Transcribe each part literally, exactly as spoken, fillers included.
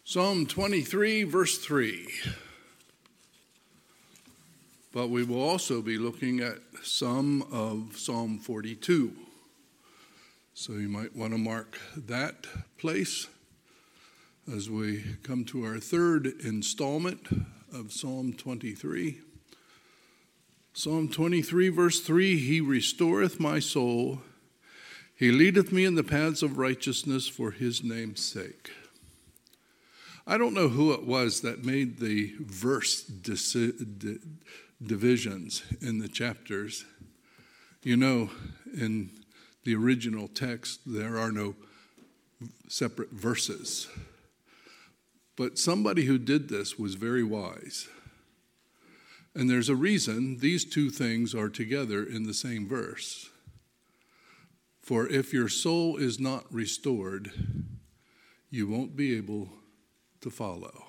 Psalm twenty-three, verse three. But we will also be looking at some of Psalm forty-two. So you might want to mark that place as we come to our third installment of Psalm twenty-three. Psalm twenty-three, verse three, He restoreth my soul. He leadeth me in the paths of righteousness for his name's sake. I don't know who it was that made the verse dis- divisions in the chapters. You know, in the original text, there are no separate verses. But somebody who did this was very wise. And there's a reason these two things are together in the same verse. For if your soul is not restored, you won't be able to follow.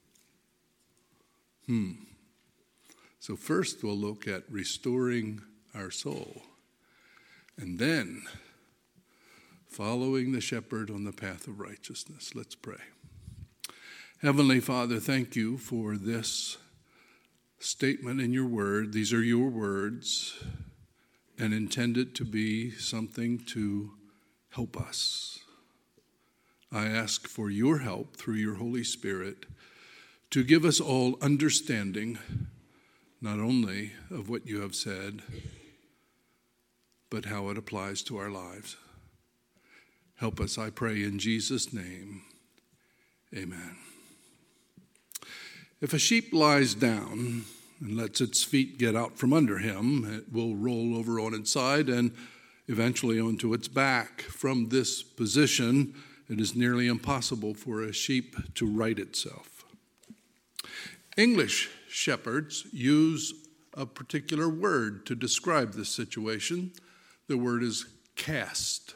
Hmm. So first we'll look at restoring our soul. And then following the shepherd on the path of righteousness. Let's pray. Heavenly Father, thank you for this statement in your word. These are your words and intended to be something to help us. I ask for your help through your Holy Spirit to give us all understanding, not only of what you have said, but how it applies to our lives. Help us, I pray, in Jesus' name. Amen. If a sheep lies down and lets its feet get out from under him, it will roll over on its side and eventually onto its back. From this position, it is nearly impossible for a sheep to right itself. English shepherds use a particular word to describe this situation. The word is cast.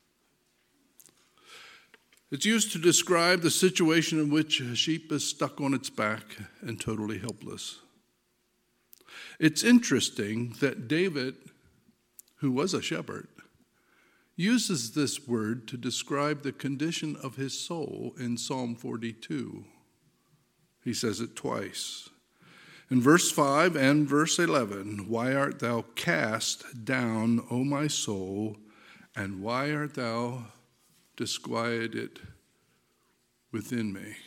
It's used to describe the situation in which a sheep is stuck on its back and totally helpless. It's interesting that David, who was a shepherd, uses this word to describe the condition of his soul in Psalm forty-two. He says it twice. In verse five and verse eleven, why art thou cast down, O my soul, and why art thou disquieted within me?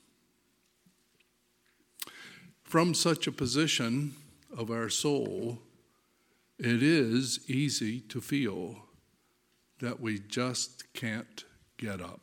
From such a position of our soul, it is easy to feel that we just can't get up.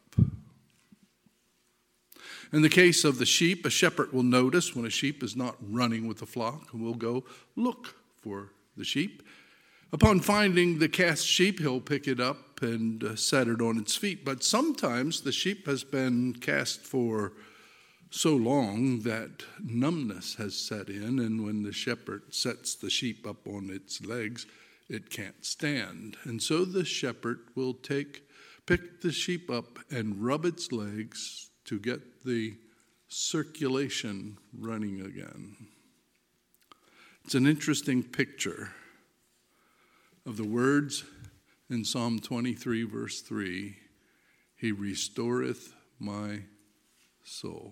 In the case of the sheep, a shepherd will notice when a sheep is not running with the flock and will go look for the sheep. Upon finding the cast sheep, he'll pick it up and uh, set it on its feet. But sometimes the sheep has been cast for so long that numbness has set in, and when the shepherd sets the sheep up on its legs, it can't stand. And so the shepherd will take, pick the sheep up and rub its legs to get the circulation running again. It's an interesting picture of the words in Psalm twenty-three, verse three, He restoreth my soul.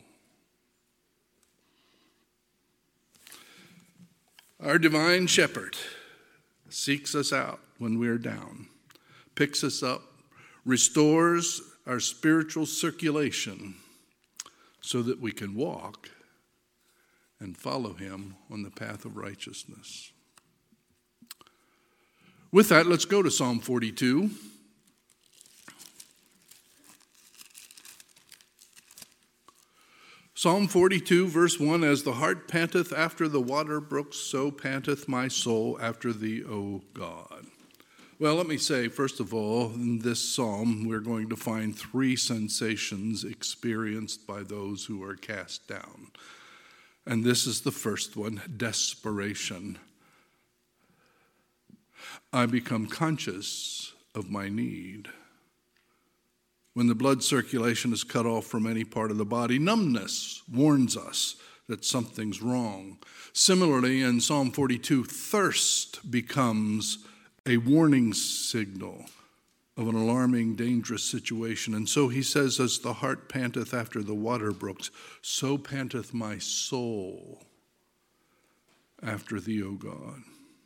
Our divine shepherd seeks us out when we're down, picks us up, restores our spiritual circulation so that we can walk and follow him on the path of righteousness. With that, let's go to Psalm forty-two. Psalm forty-two, verse one, As the hart panteth after the water brooks, so panteth my soul after thee, O God. Well, let me say, first of all, in this psalm, we're going to find three sensations experienced by those who are cast down. And this is the first one, desperation. I become conscious of my need. When the blood circulation is cut off from any part of the body, numbness warns us that something's wrong. Similarly, in Psalm forty-two, thirst becomes a warning signal of an alarming, dangerous situation. And so he says, as the hart panteth after the water brooks, so panteth my soul after thee, O God.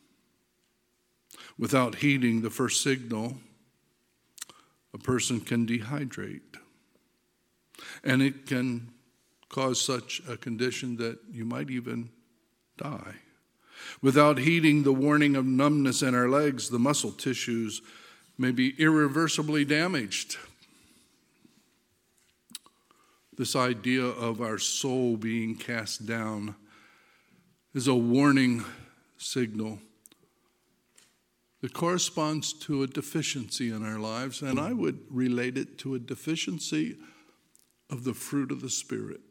Without heeding the first signal, a person can dehydrate. And it can cause such a condition that you might even die. Without heeding the warning of numbness in our legs, the muscle tissues may be irreversibly damaged. This idea of our soul being cast down is a warning signal that corresponds to a deficiency in our lives, and I would relate it to a deficiency of the fruit of the Spirit.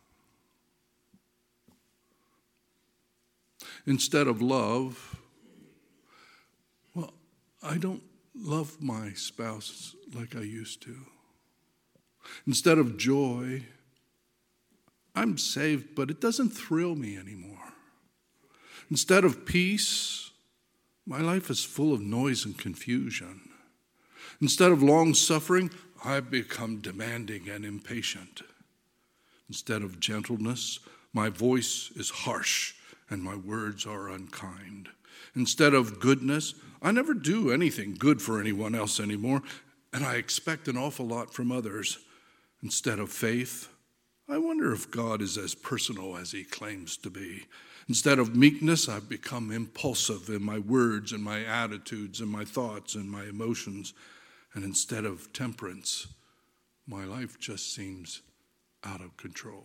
Instead of love, well, I don't love my spouse like I used to. Instead of joy, I'm saved, but it doesn't thrill me anymore. Instead of peace, my life is full of noise and confusion. Instead of long suffering, I've become demanding and impatient. Instead of gentleness, my voice is harsh and my words are unkind. Instead of goodness, I never do anything good for anyone else anymore, and I expect an awful lot from others. Instead of faith, I wonder if God is as personal as he claims to be. Instead of meekness, I've become impulsive in my words and my attitudes and my thoughts and my emotions. And instead of temperance, my life just seems out of control.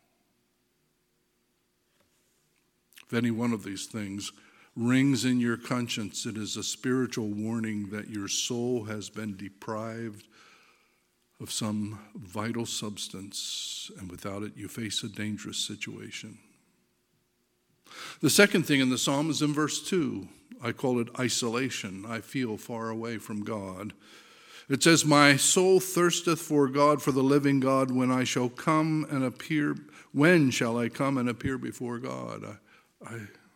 If any one of these things rings in your conscience, it is a spiritual warning that your soul has been deprived of some vital substance, and without it, you face a dangerous situation. The second thing in the psalm is in verse two. I call it isolation. I feel far away from God. It says, my soul thirsteth for God, for the living God, when I shall come and appear, when shall I come and appear before God? I, I,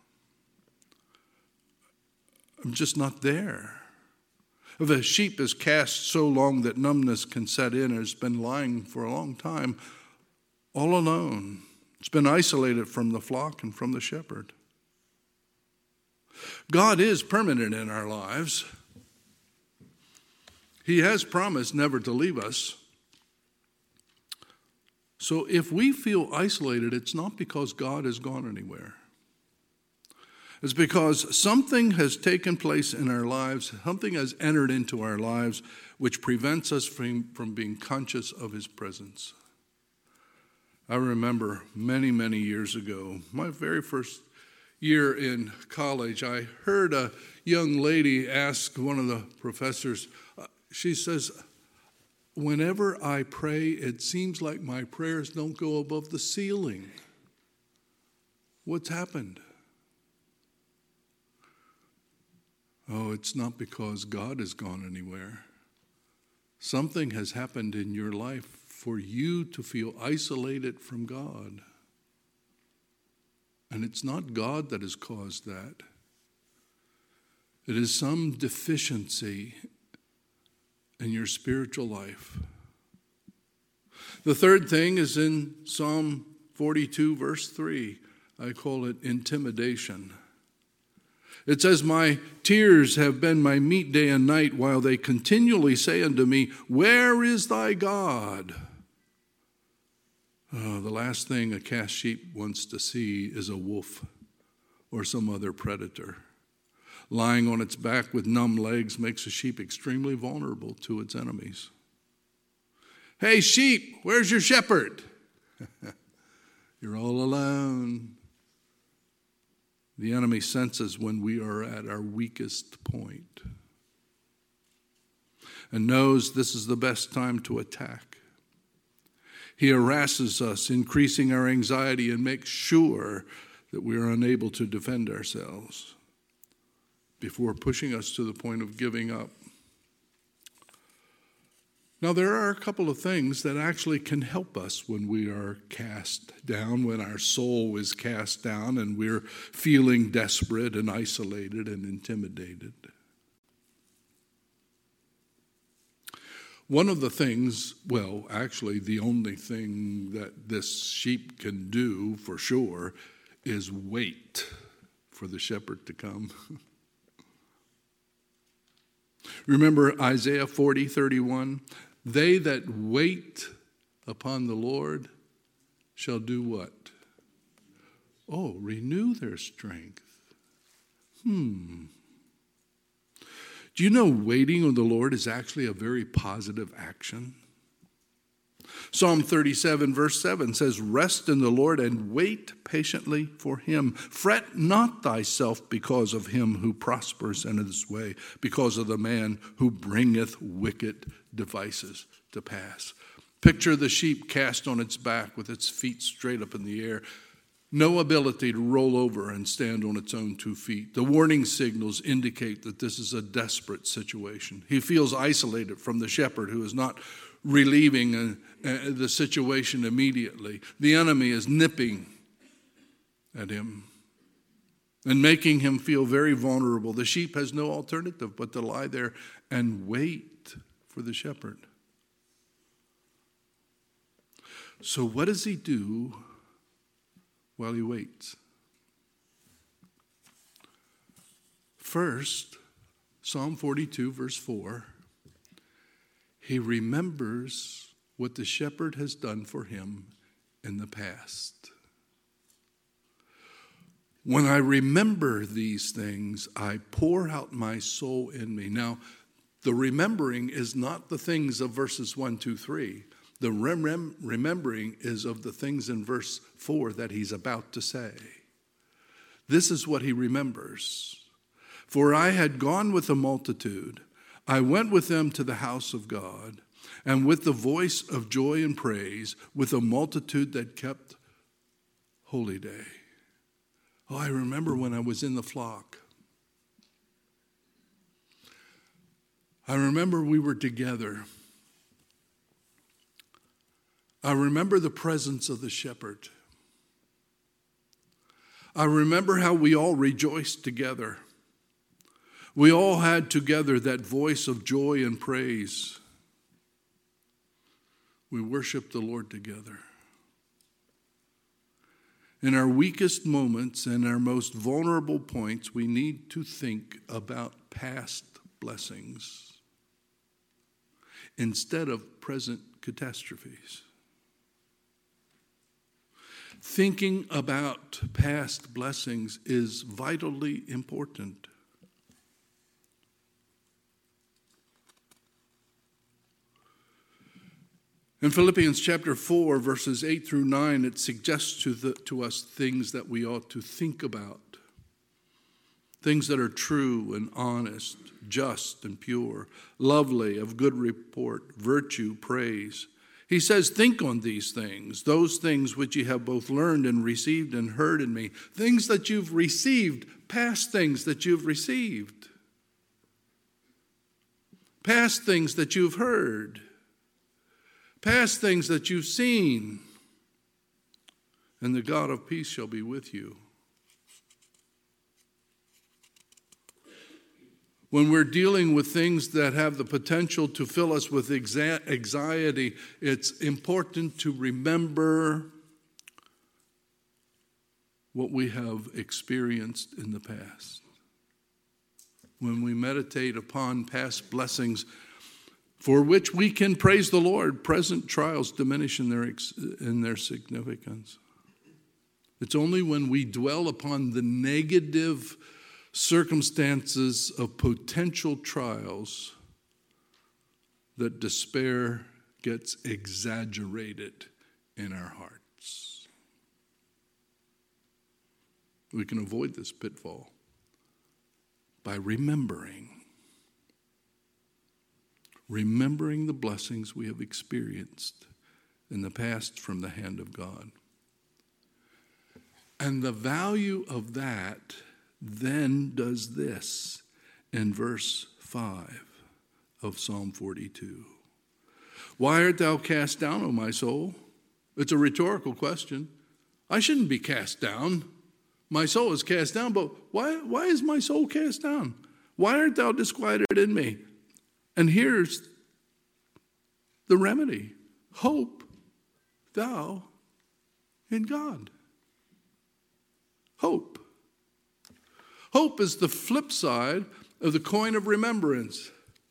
I'm just not there. If a sheep is cast so long that numbness can set in, and it's been lying for a long time, all alone, it's been isolated from the flock and from the shepherd. God is permanent in our lives. He has promised never to leave us. So if we feel isolated, it's not because God has gone anywhere. It's because something has taken place in our lives, something has entered into our lives which prevents us from, from being conscious of his presence. I remember many, many years ago, my very first year in college, I heard a young lady ask one of the professors, uh, she says, whenever I pray, it seems like my prayers don't go above the ceiling. What's happened? Oh, it's not because God has gone anywhere. Something has happened in your life for you to feel isolated from God. And it's not God that has caused that. It is some deficiency in your spiritual life. The third thing is in Psalm forty-two, verse three. I call it intimidation. It says, my tears have been my meat day and night, while they continually say unto me, where is thy God? Oh, the last thing a cast sheep wants to see is a wolf or some other predator. Lying on its back with numb legs makes a sheep extremely vulnerable to its enemies. Hey, sheep, where's your shepherd? You're all alone. The enemy senses when we are at our weakest point and knows this is the best time to attack. He harasses us, increasing our anxiety, and makes sure that we are unable to defend ourselves before pushing us to the point of giving up. Now, there are a couple of things that actually can help us when we are cast down, when our soul is cast down and we're feeling desperate and isolated and intimidated. One of the things, well, actually the only thing that this sheep can do for sure is wait for the shepherd to come. Remember Isaiah forty thirty-one? They that wait upon the Lord shall do what? Oh, renew their strength. Hmm. Do you know waiting on the Lord is actually a very positive action? Psalm thirty-seven verse seven says, rest in the Lord and wait patiently for him. Fret not thyself because of him who prospers in his way, because of the man who bringeth wicked devices to pass. Picture the sheep cast on its back with its feet straight up in the air. No ability to roll over and stand on its own two feet. The warning signals indicate that this is a desperate situation. He feels isolated from the shepherd who is not relieving uh, uh, the situation immediately. The enemy is nipping at him and making him feel very vulnerable. The sheep has no alternative but to lie there and wait for the shepherd. So what does he do while he waits? First, Psalm forty-two, verse four, he remembers what the shepherd has done for him in the past. When I remember these things, I pour out my soul in me. Now, the remembering is not the things of verses one, two, three. The rem- remembering is of the things in verse four that he's about to say. This is what he remembers. For I had gone with a multitude. I went with them to the house of God, and with the voice of joy and praise, with a multitude that kept holy day. Oh, I remember when I was in the flock. I remember we were together. I remember the presence of the shepherd. I remember how we all rejoiced together. We all had together that voice of joy and praise. We worshiped the Lord together. In our weakest moments and our most vulnerable points, we need to think about past blessings instead of present catastrophes. Thinking about past blessings is vitally important. In Philippians chapter four, verses eight through nine, it suggests to, the, to us things that we ought to think about. Things that are true and honest, just and pure, lovely, of good report, virtue, praise. He says, think on these things, those things which you have both learned and received and heard in me. Things that you've received, past things that you've received. Past things that you've heard. Past things that you've seen. And the God of peace shall be with you. When we're dealing with things that have the potential to fill us with anxiety, it's important to remember what we have experienced in the past. When we meditate upon past blessings for which we can praise the Lord, present trials diminish in their, in their significance. It's only when we dwell upon the negative circumstances of potential trials that despair gets exaggerated in our hearts. We can avoid this pitfall by remembering. Remembering the blessings we have experienced in the past from the hand of God. And the value of that then does this in verse five of Psalm forty-two. Why art thou cast down, O my soul? It's a rhetorical question. I shouldn't be cast down. My soul is cast down, but why, why is my soul cast down? Why art thou disquieted in me? And here's the remedy. Hope thou in God. Hope. Hope is the flip side of the coin of remembrance.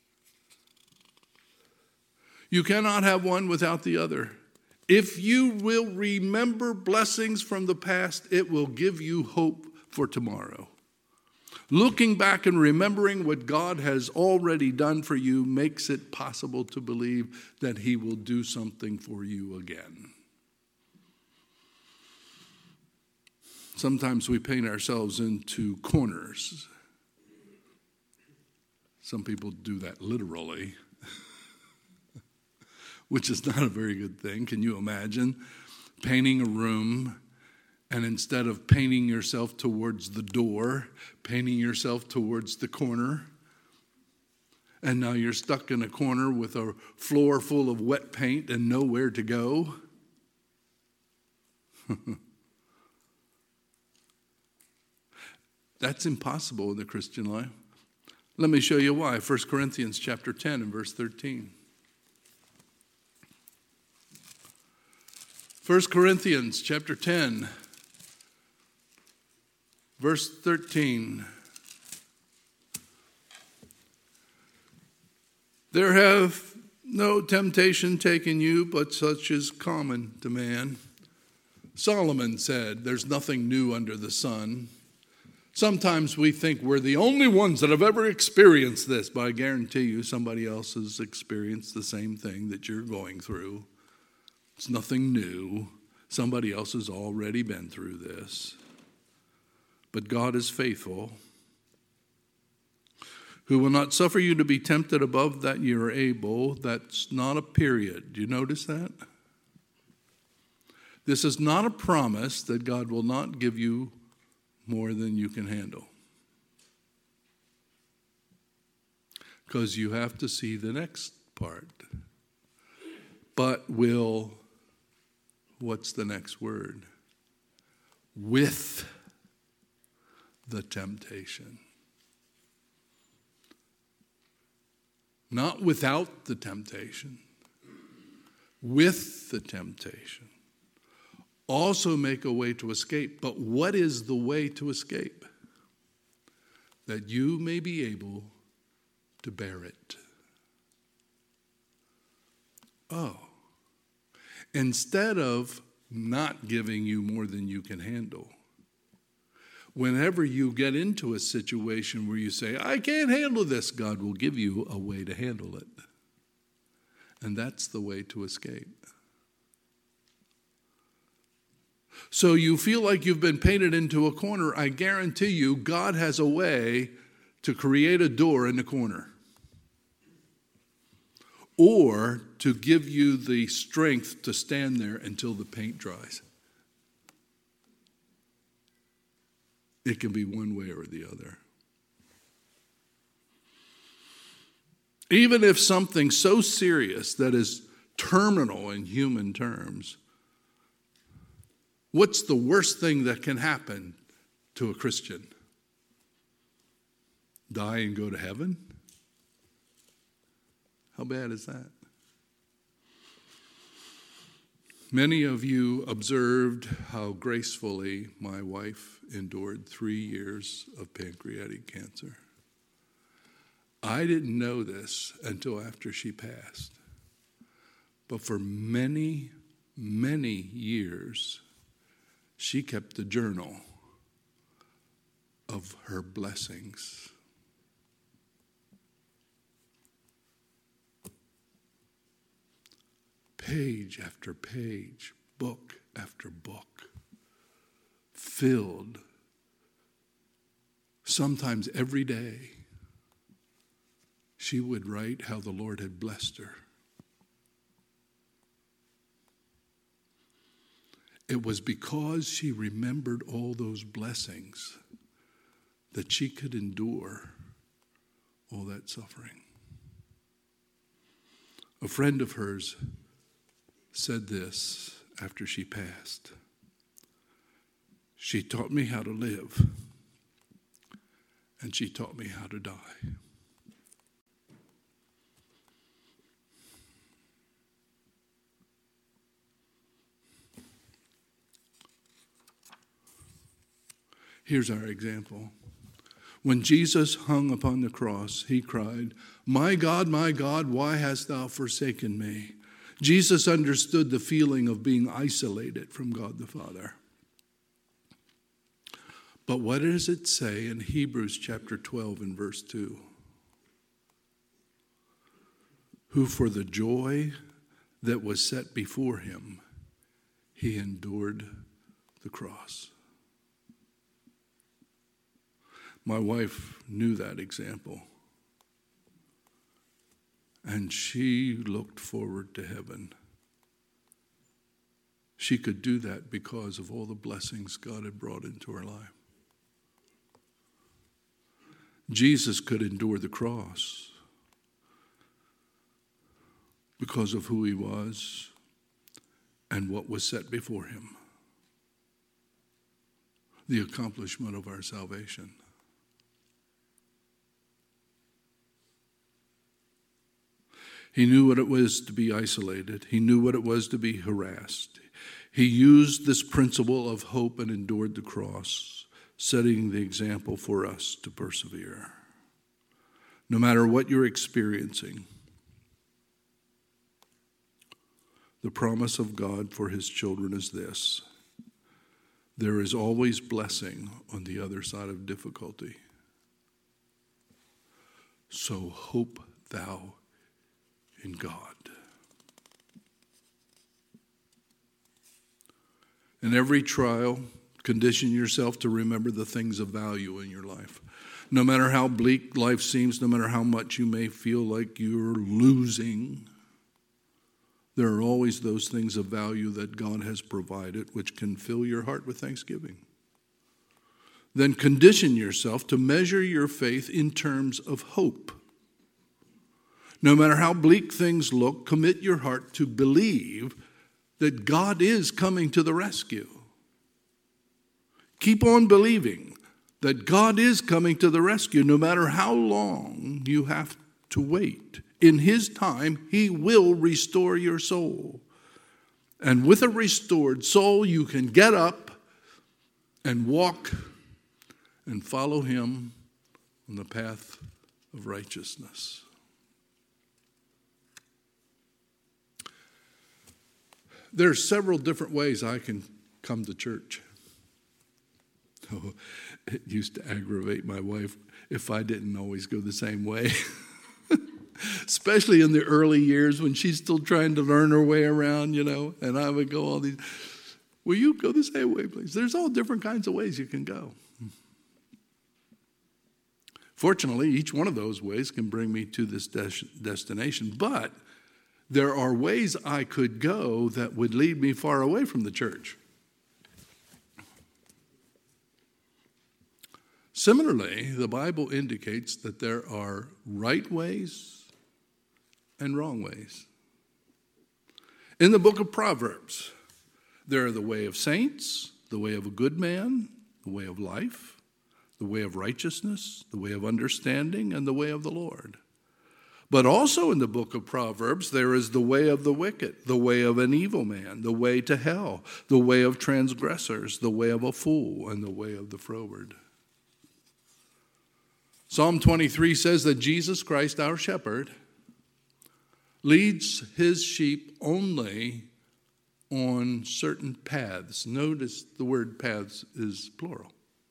You cannot have one without the other. If you will remember blessings from the past, it will give you hope for tomorrow. Looking back and remembering what God has already done for you makes it possible to believe that he will do something for you again. Sometimes we paint ourselves into corners. Some people do that literally, which is not a very good thing. Can you imagine painting a room and instead of painting yourself towards the door, painting yourself towards the corner? And now you're stuck in a corner with a floor full of wet paint and nowhere to go. That's impossible in the Christian life. Let me show you why. First Corinthians chapter ten and verse thirteen. First Corinthians chapter ten, verse thirteen. There have no temptation taken you, but such is common to man. Solomon said, there's nothing new under the sun. Sometimes we think we're the only ones that have ever experienced this, but I guarantee you somebody else has experienced the same thing that you're going through. It's nothing new. Somebody else has already been through this. But God is faithful, who will not suffer you to be tempted above that you are able. That's not a period. Do you notice that? This is not a promise that God will not give you more than you can handle. Because you have to see the next part. But will, what's the next word? With the temptation. Not without the temptation. With the temptation. Also make a way to escape. But what is the way to escape? That you may be able to bear it. Oh. Instead of not giving you more than you can handle, whenever you get into a situation where you say, I can't handle this, God will give you a way to handle it. And that's the way to escape. So you feel like you've been painted into a corner. I guarantee you, God has a way to create a door in the corner. Or to give you the strength to stand there until the paint dries. It can be one way or the other. Even if something so serious that is terminal in human terms, what's the worst thing that can happen to a Christian? Die and go to heaven? How bad is that? Many of you observed how gracefully my wife endured three years of pancreatic cancer. I didn't know this until after she passed. But for many, many years, she kept a journal of her blessings. Page after page, book after book, filled, sometimes every day, she would write how the Lord had blessed her. It was because she remembered all those blessings that she could endure all that suffering. A friend of hers said this after she passed. She taught me how to live, and she taught me how to die. Here's our example. When Jesus hung upon the cross, he cried, "My God, my God, why hast thou forsaken me?" Jesus understood the feeling of being isolated from God the Father. But what does it say in Hebrews chapter twelve and verse two? Who for the joy that was set before him, he endured the cross. My wife knew that example. And she looked forward to heaven. She could do that because of all the blessings God had brought into her life. Jesus could endure the cross because of who he was and what was set before him. The accomplishment of our salvation. He knew what it was to be isolated. He knew what it was to be harassed. He used this principle of hope and endured the cross, setting the example for us to persevere. No matter what you're experiencing, the promise of God for his children is this: there is always blessing on the other side of difficulty. So hope thou in God. In every trial, condition yourself to remember the things of value in your life. No matter how bleak life seems, no matter how much you may feel like you're losing, there are always those things of value that God has provided which can fill your heart with thanksgiving. Then condition yourself to measure your faith in terms of hope. No matter how bleak things look, commit your heart to believe that God is coming to the rescue. Keep on believing that God is coming to the rescue, no matter how long you have to wait. In his time, he will restore your soul. And with a restored soul, you can get up and walk and follow him on the path of righteousness. There are several different ways I can come to church. Oh, it used to aggravate my wife if I didn't always go the same way. Especially in the early years when she's still trying to learn her way around, you know, and I would go all these, will you go the same way, please? There's all different kinds of ways you can go. Fortunately, each one of those ways can bring me to this des- destination, but there are ways I could go that would lead me far away from the church. Similarly, the Bible indicates that there are right ways and wrong ways. In the book of Proverbs, there are the way of saints, the way of a good man, the way of life, the way of righteousness, the way of understanding, and the way of the Lord. But also in the book of Proverbs, there is the way of the wicked, the way of an evil man, the way to hell, the way of transgressors, the way of a fool, and the way of the froward. Psalm twenty-three says that Jesus Christ, our shepherd, leads his sheep only on certain paths. Notice the word paths is plural.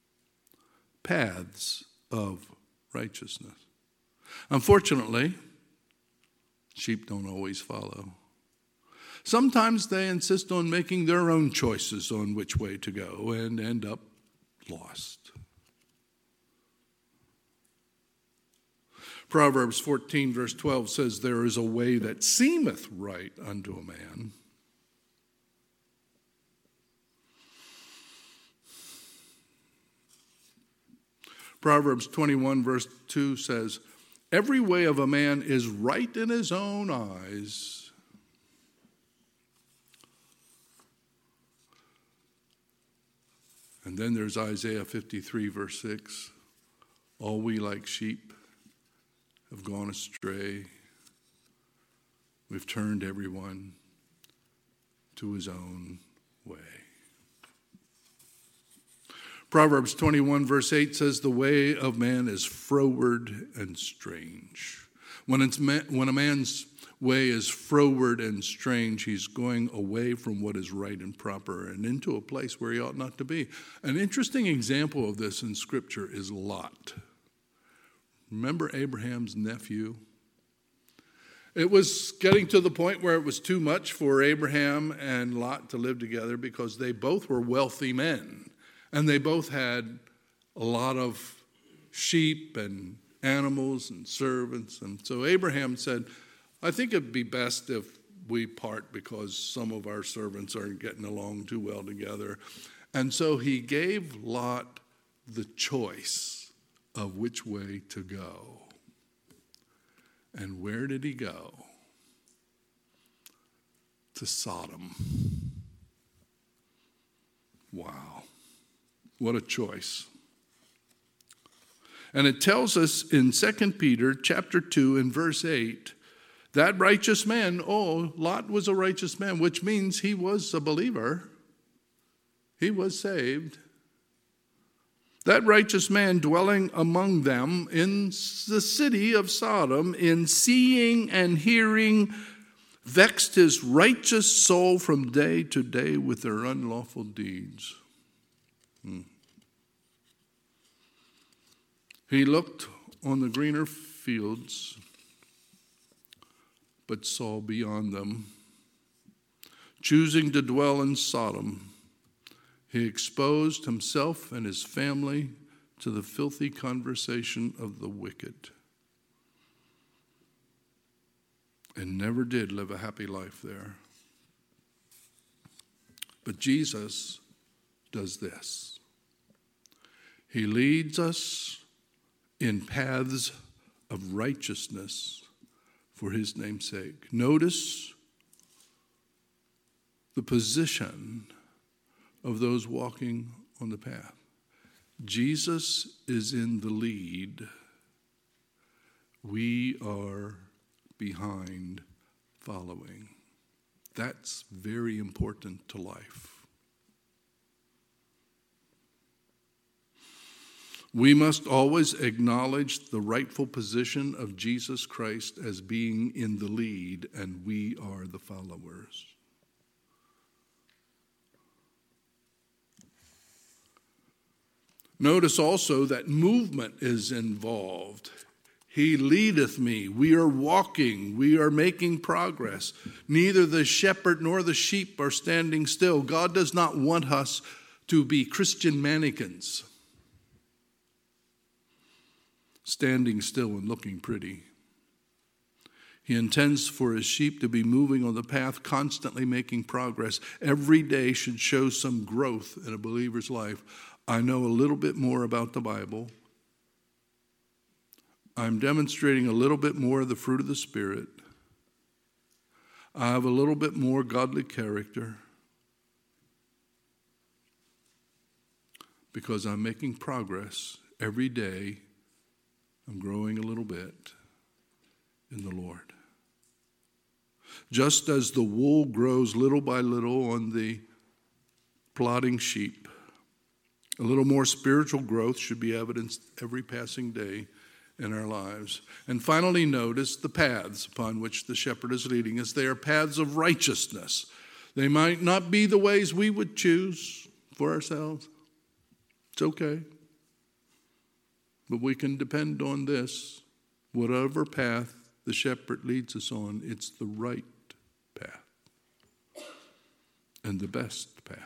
Paths of righteousness. Unfortunately, sheep don't always follow. Sometimes they insist on making their own choices on which way to go and end up lost. Proverbs fourteen verse twelve says, there is a way that seemeth right unto a man, Proverbs twenty-one verse two says, every way of a man is right in his own eyes. And then there's Isaiah fifty-three verse six. All we like sheep have gone astray. We've turned everyone to his own way. Proverbs twenty-one verse eight says, the way of man is froward and strange. When, it's ma- when a man's way is froward and strange, he's going away from what is right and proper and into a place where he ought not to be. An interesting example of this in Scripture is Lot. Remember Abraham's nephew? It was getting to the point where it was too much for Abraham and Lot to live together because they both were wealthy men. And they both had a lot of sheep and animals and servants. And so Abraham said, I think it'd be best if we part because some of our servants aren't getting along too well together. And so he gave Lot the choice of which way to go. And where did he go? To Sodom. Wow. What a choice. And it tells us in Second Peter chapter two and verse eight, that righteous man, oh, Lot was a righteous man, which means he was a believer. He was saved. That righteous man dwelling among them in the city of Sodom, in seeing and hearing, vexed his righteous soul from day to day with their unlawful deeds. Hmm. He looked on the greener fields, but saw beyond them. Choosing to dwell in Sodom, he exposed himself and his family to the filthy conversation of the wicked, and never did live a happy life there. But Jesus does this. He leads us in paths of righteousness for his name's sake. Notice the position of those walking on the path. Jesus is in the lead. We are behind, following. That's very important to life. We must always acknowledge the rightful position of Jesus Christ as being in the lead, and we are the followers. Notice also that movement is involved. He leadeth me. We are walking. We are making progress. Neither the shepherd nor the sheep are standing still. God does not want us to be Christian mannequins, standing still and looking pretty. He intends for his sheep to be moving on the path, constantly making progress. Every day should show some growth in a believer's life. I know a little bit more about the Bible. I'm demonstrating a little bit more of the fruit of the Spirit. I have a little bit more godly character because I'm making progress every day. I'm growing a little bit in the Lord. Just as the wool grows little by little on the plodding sheep, a little more spiritual growth should be evidenced every passing day in our lives. And finally, notice the paths upon which the shepherd is leading us. They are paths of righteousness. They might not be the ways we would choose for ourselves. It's okay. But we can depend on this. Whatever path the shepherd leads us on, it's the right path and the best path.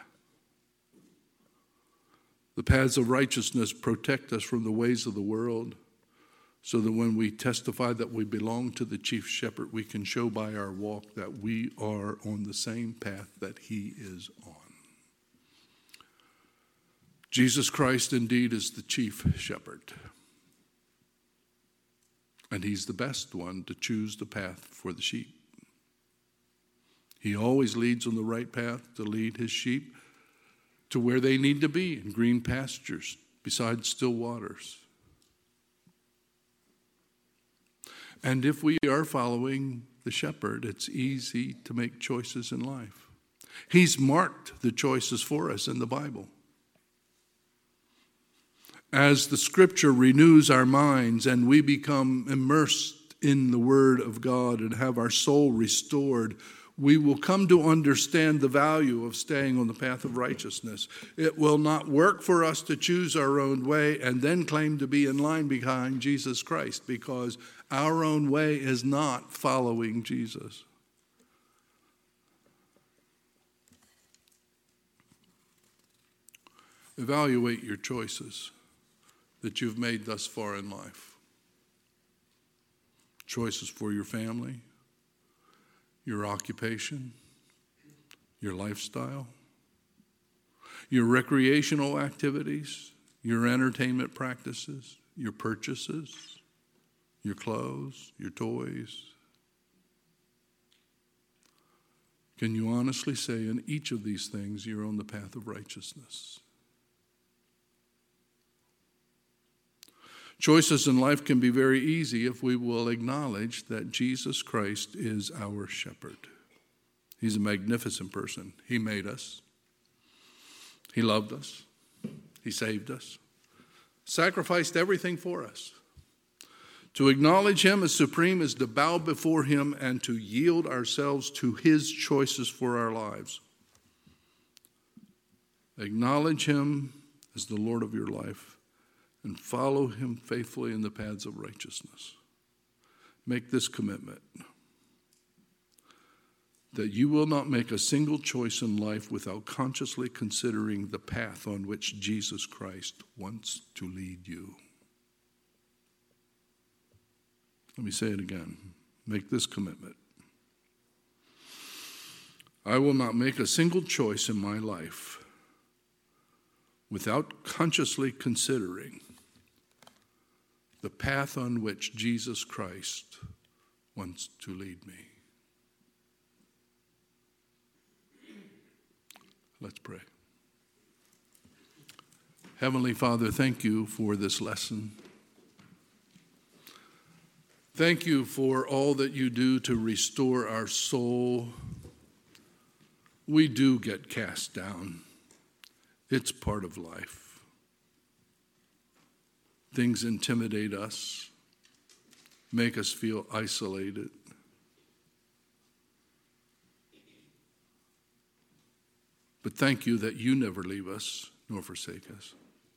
The paths of righteousness protect us from the ways of the world, so that when we testify that we belong to the chief shepherd, we can show by our walk that we are on the same path that he is on. Jesus Christ indeed is the chief shepherd. And he's the best one to choose the path for the sheep. He always leads on the right path to lead his sheep to where they need to be, in green pastures, beside still waters. And if we are following the shepherd, it's easy to make choices in life. He's marked the choices for us in the Bible. as the Scripture renews our minds and we become immersed in the Word of God and have our soul restored, we will come to understand the value of staying on the path of righteousness. It will not work for us to choose our own way and then claim to be in line behind Jesus Christ, because our own way is not following Jesus. Evaluate your choices that you've made thus far in life. Choices for your family, your occupation, your lifestyle, your recreational activities, your entertainment practices, your purchases, your clothes, your toys. Can you honestly say in each of these things you're on the path of righteousness? Choices in life can be very easy if we will acknowledge that Jesus Christ is our shepherd. He's a magnificent person. He made us. He loved us. He saved us. Sacrificed everything for us. To acknowledge him as supreme is to bow before him and to yield ourselves to his choices for our lives. Acknowledge him as the Lord of your life and follow him faithfully in the paths of righteousness. Make this commitment, that you will not make a single choice in life without consciously considering the path on which Jesus Christ wants to lead you. Let me say it again. Make this commitment. I will not make a single choice in my life without consciously considering the path on which Jesus Christ wants to lead me. Let's pray. Heavenly Father, thank you for this lesson. Thank you for all that you do to restore our soul. We do get cast down. It's part of life. Things intimidate us, make us feel isolated. But thank you that you never leave us nor forsake us.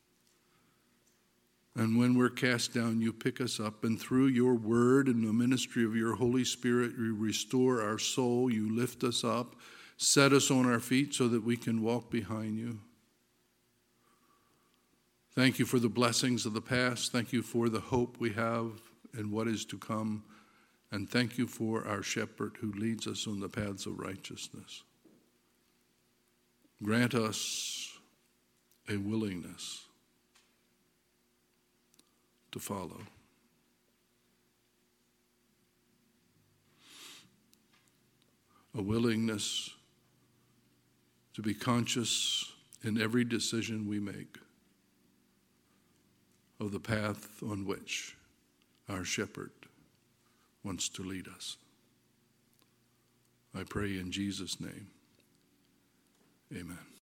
And when we're cast down, you pick us up, and through your word and the ministry of your Holy Spirit, you restore our soul, you lift us up, set us on our feet so that we can walk behind you. Thank you for the blessings of the past. Thank you for the hope we have in what is to come. And thank you for our shepherd who leads us on the paths of righteousness. Grant us a willingness to follow. A willingness to be conscious in every decision we make of the path on which our shepherd wants to lead us. I pray in Jesus' name, amen.